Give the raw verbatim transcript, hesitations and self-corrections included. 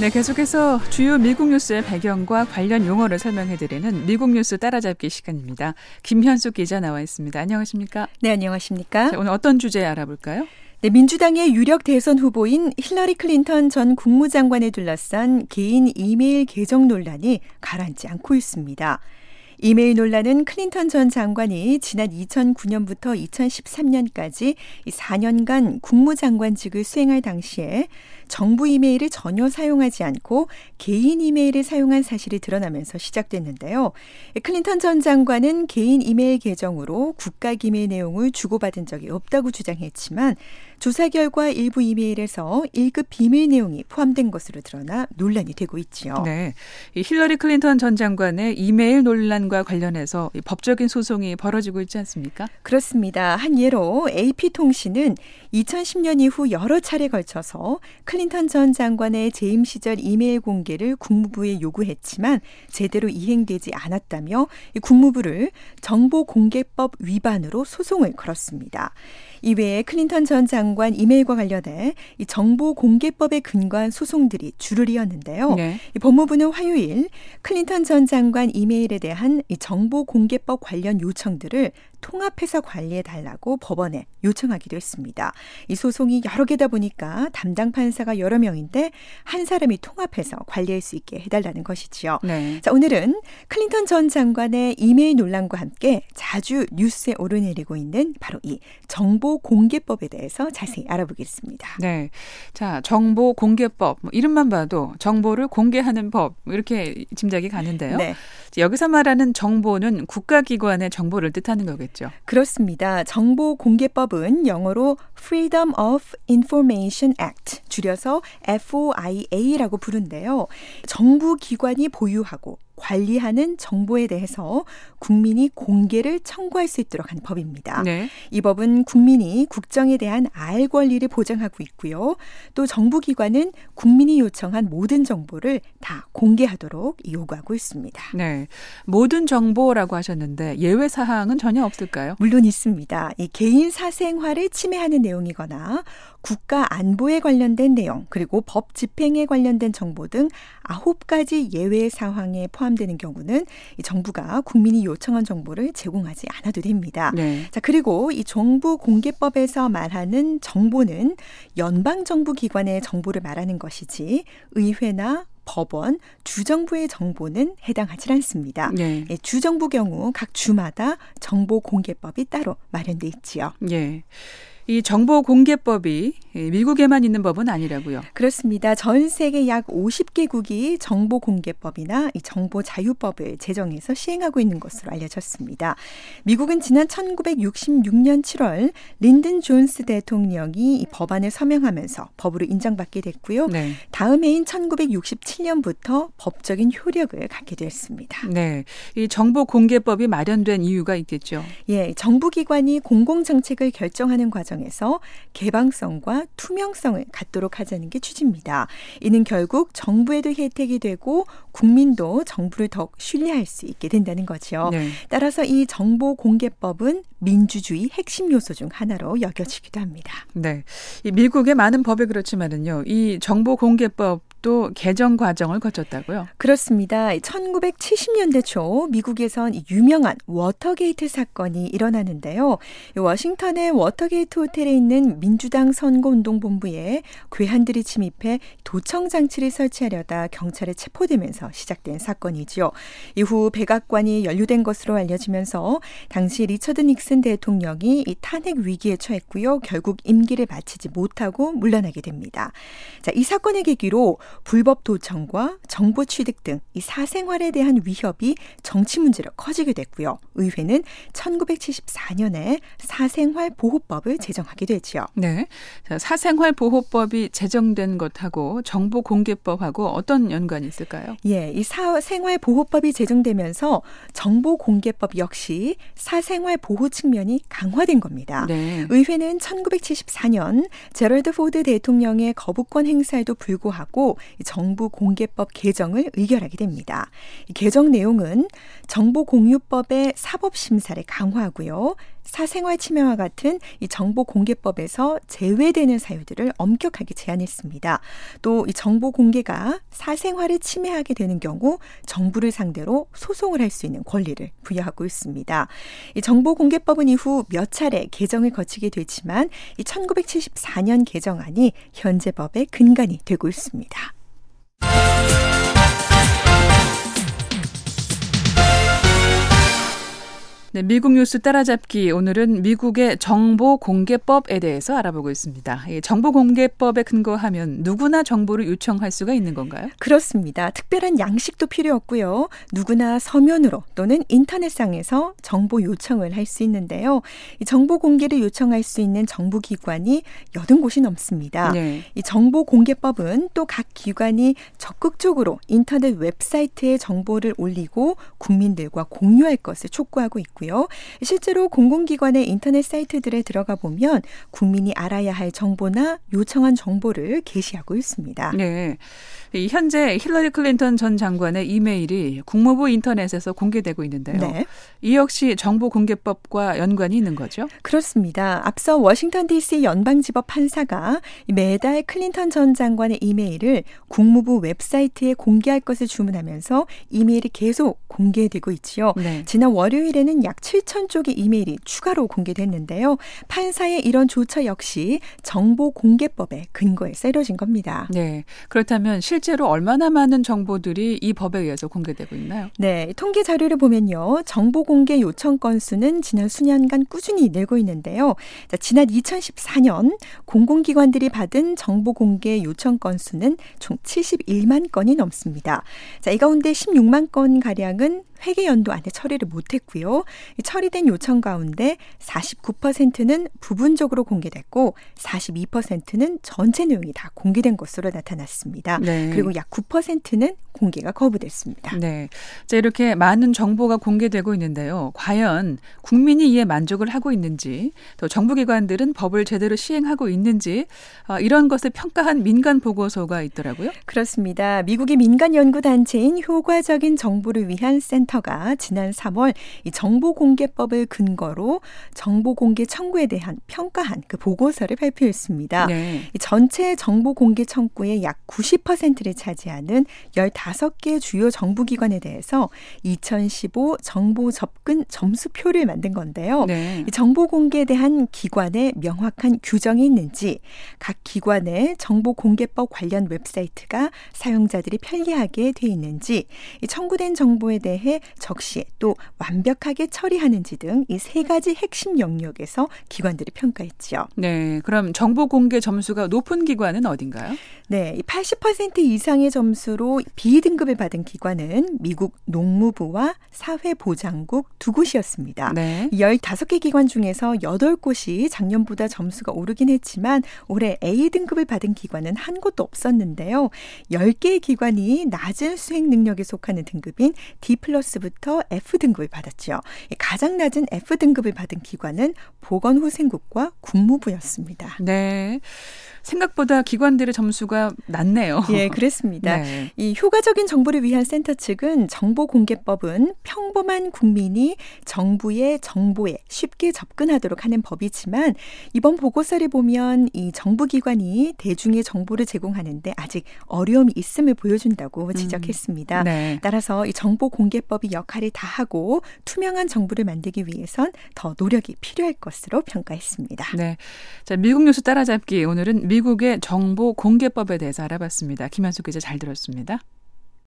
네, 계속해서 주요 미국 뉴스의 배경과 관련 용어를 설명해드리는 미국 뉴스 따라잡기 시간입니다. 김현숙 기자 나와 있습니다. 안녕하십니까? 네, 안녕하십니까? 자, 오늘 어떤 주제 알아볼까요? 네, 민주당의 유력 대선 후보인 힐러리 클린턴 전 국무장관에 둘러싼 개인 이메일 계정 논란이 가라앉지 않고 있습니다. 이메일 논란은 클린턴 전 장관이 지난 이천구 년부터 이천십삼 년까지 사 년간 국무장관직을 수행할 당시에 정부 이메일을 전혀 사용하지 않고 개인 이메일을 사용한 사실이 드러나면서 시작됐는데요. 클린턴 전 장관은 개인 이메일 계정으로 국가 기밀 내용을 주고받은 적이 없다고 주장했지만 조사 결과 일부 이메일에서 일 급 비밀 내용이 포함된 것으로 드러나 논란이 되고 있지요. 네, 이 힐러리 클린턴 전 장관의 이메일 논란과 관련해서 이 법적인 소송이 벌어지고 있지 않습니까? 그렇습니다. 한 예로 에이피통신은 이천십 년 이후 여러 차례 걸쳐서 클린턴 전 장관의 재임 시절 이메일 공개를 국무부에 요구했지만 제대로 이행되지 않았다며 국무부를 정보공개법 위반으로 소송을 걸었습니다. 이외에 클린턴 전 장관 이메일과 관련해 이 정보공개법에 근거한 소송들이 줄을 이었는데요. 네. 이 법무부는 화요일 클린턴 전 장관 이메일에 대한 이 정보공개법 관련 요청들을 통합해서 관리해달라고 법원에 요청하기도 했습니다. 이 소송이 여러 개다 보니까 담당 판사가 여러 명인데 한 사람이 통합해서 관리할 수 있게 해달라는 것이지요. 네. 자, 오늘은 클린턴 전 장관의 이메일 논란과 함께 자주 뉴스에 오르내리고 있는 바로 이 정보공개법에 대해서 자세히 알아보겠습니다. 네, 자 정보공개법 뭐 이름만 봐도 정보를 공개하는 법 이렇게 짐작이 가는데요. 네. 여기서 말하는 정보는 국가기관의 정보를 뜻하는 거겠죠. 그렇습니다. 정보공개법은 영어로 Freedom of Information Act, 줄여서 에프오아이에이라고 부른데요. 정부 기관이 보유하고 관리하는 정보에 대해서 국민이 공개를 청구할 수 있도록 한 법입니다. 네. 이 법은 국민이 국정에 대한 알 권리를 보장하고 있고요. 또 정부기관은 국민이 요청한 모든 정보를 다 공개하도록 요구하고 있습니다. 네, 모든 정보라고 하셨는데 예외 사항은 전혀 없을까요? 물론 있습니다. 이 개인 사생활을 침해하는 내용이거나 국가 안보에 관련된 내용, 그리고 법 집행에 관련된 정보 등 아홉 가지 예외 사항에 포함되는 경우는 이 정부가 국민이 요청한 정보를 제공하지 않아도 됩니다. 네. 자, 그리고 이 정보공개법에서 말하는 정보는 연방정부기관의 정보를 말하는 것이지 의회나 법원, 주정부의 정보는 해당하지 않습니다. 네. 주정부 경우 각 주마다 정보공개법이 따로 마련돼 있지요. 네. 이 정보공개법이 미국에만 있는 법은 아니라고요? 그렇습니다. 전 세계 약 오십 개국이 정보공개법이나 이 정보자유법을 제정해서 시행하고 있는 것으로 알려졌습니다. 미국은 지난 천구백육십육 년 칠월 린든 존스 대통령이 이 법안을 서명하면서 법으로 인정받게 됐고요. 네. 다음 해인 천구백육십칠 년부터 법적인 효력을 갖게 됐습니다. 네, 이 정보공개법이 마련된 이유가 있겠죠? 예, 정부기관이 공공정책을 결정하는 과정 에서 개방성과 투명성을 갖도록 하자는 게 취지입니다. 이는 결국 정부에도 혜택이 되고 국민도 정부를 더욱 신뢰할 수 있게 된다는 거죠. 네. 따라서 이 정보공개법은 민주주의 핵심 요소 중 하나로 여겨지기도 합니다. 네, 이 미국의 많은 법이 그렇지만은요, 이 정보공개법 또 개정 과정을 거쳤다고요? 그렇습니다. 천구백칠십 년대 초 미국에선 유명한 워터게이트 사건이 일어나는데요. 워싱턴의 워터게이트 호텔에 있는 민주당 선거운동본부에 괴한들이 침입해 도청 장치를 설치하려다 경찰에 체포되면서 시작된 사건이지요. 이후 백악관이 연루된 것으로 알려지면서 당시 리처드 닉슨 대통령이 이 탄핵 위기에 처했고요. 결국 임기를 마치지 못하고 물러나게 됩니다. 자, 이 사건을 계기로 불법 도청과 정보 취득 등 이 사생활에 대한 위협이 정치 문제로 커지게 됐고요. 의회는 천구백칠십사 년에 사생활 보호법을 제정하게 되죠. 네, 자, 사생활 보호법이 제정된 것하고 정보공개법하고 어떤 연관이 있을까요? 예, 이 사생활 보호법이 제정되면서 정보공개법 역시 사생활 보호 측면이 강화된 겁니다. 네. 의회는 천구백칠십사 년 제럴드 포드 대통령의 거부권 행사에도 불구하고 정보공개법 개정을 의결하게 됩니다. 이 개정 내용은 정보공유법의 사법심사를 강화하고요. 사생활 침해와 같은 이 정보공개법에서 제외되는 사유들을 엄격하게 제한했습니다. 또 이 정보 공개가 사생활을 침해하게 되는 경우 정부를 상대로 소송을 할 수 있는 권리를 부여하고 있습니다. 이 정보공개법은 이후 몇 차례 개정을 거치게 되지만 이 천구백칠십사 년 개정안이 현재 법의 근간이 되고 있습니다. 네, 미국 뉴스 따라잡기. 오늘은 미국의 정보공개법에 대해서 알아보고 있습니다. 이 정보공개법에 근거하면 누구나 정보를 요청할 수가 있는 건가요? 그렇습니다. 특별한 양식도 필요 없고요. 누구나 서면으로 또는 인터넷상에서 정보 요청을 할 수 있는데요. 이 정보 공개를 요청할 수 있는 정부기관이 여든 곳이 넘습니다. 네. 이 정보공개법은 또 각 기관이 적극적으로 인터넷 웹사이트에 정보를 올리고 국민들과 공유할 것을 촉구하고 있고요. 실제로 공공기관의 인터넷 사이트들에 들어가 보면 국민이 알아야 할 정보나 요청한 정보를 게시하고 있습니다. 네, 현재 힐러리 클린턴 전 장관의 이메일이 국무부 인터넷에서 공개되고 있는데요. 네. 이 역시 정보공개법과 연관이 있는 거죠? 그렇습니다. 앞서 워싱턴 디씨 연방지법 판사가 매달 클린턴 전 장관의 이메일을 국무부 웹사이트에 공개할 것을 주문하면서 이메일이 계속 공개되고 있지요. 네. 지난 월요일에는 약 칠천 쪽의 이메일이 추가로 공개됐는데요. 판사의 이런 조처 역시 정보공개법의 근거에 세려진 겁니다. 네, 그렇다면 실제로 얼마나 많은 정보들이 이 법에 의해서 공개되고 있나요? 네, 통계 자료를 보면요. 정보공개 요청 건수는 지난 수년간 꾸준히 늘고 있는데요. 자, 지난 이천십사 년 공공기관들이 받은 정보공개 요청 건수는 총 칠십일만 건이 넘습니다. 자, 이 가운데 십육만 건가량은 회계 연도 안에 처리를 못했고요. 처리된 요청 가운데 사십구 퍼센트는 부분적으로 공개됐고 사십이 퍼센트는 전체 내용이 다 공개된 것으로 나타났습니다. 네. 그리고 약 구 퍼센트는 공개가 거부됐습니다. 네, 자, 이렇게 많은 정보가 공개되고 있는데요. 과연 국민이 이에 만족을 하고 있는지, 또 정부기관들은 법을 제대로 시행하고 있는지 어, 이런 것을 평가한 민간 보고서가 있더라고요. 그렇습니다. 미국의 민간 연구단체인 효과적인 정보를 위한 센터가 지난 삼월 이 정보공개법을 근거로 정보공개 청구에 대한 평가한 그 보고서를 발표했습니다. 네. 이 전체 정보공개 청구의 약 구십 퍼센트를 차지하는 열다섯 개 주요 정부기관에 대해서 이천십오 정보 접근 점수표를 만든 건데요. 네. 이 정보 공개에 대한 기관의 명확한 규정이 있는지, 각 기관의 정보공개법 관련 웹사이트가 사용자들이 편리하게 돼 있는지, 이 청구된 정보에 대해 적시에 또 완벽하게 처리하는지 등 이 세 가지 핵심 영역에서 기관들이 평가했죠. 네, 그럼 정보공개 점수가 높은 기관은 어딘가요? 네, 팔십 퍼센트 이상의 점수로 B등급을 받은 기관은 미국 농무부와 사회보장국 두 곳이었습니다. 네. 열다섯 개 기관 중에서 여덟 곳이 작년보다 점수가 오르긴 했지만 올해 A등급을 받은 기관은 한 곳도 없었는데요. 열 개의 기관이 낮은 수행 능력에 속하는 등급인 D 플러스부터 F등급을 받았죠. 가장 낮은 F등급을 받은 기관은 보건후생국과 국무부였습니다. 네. 생각보다 기관들의 점수가 낮네요. 예, 그렇습니다. 네. 이 효과적인 정보를 위한 센터 측은 정보공개법은 평범한 국민이 정부의 정보에 쉽게 접근하도록 하는 법이지만 이번 보고서를 보면 이 정부기관이 대중의 정보를 제공하는데 아직 어려움이 있음을 보여준다고 지적했습니다. 음, 네. 따라서 이 정보공개법이 역할을 다하고 투명한 정부를 만들기 위해선 더 노력이 필요할 것으로 평가했습니다. 네, 자, 미국 뉴스 따라잡기. 오늘은 미국의 정보공개법에 대해서 알아봤습니다. 김한수 기자 잘 들었습니다.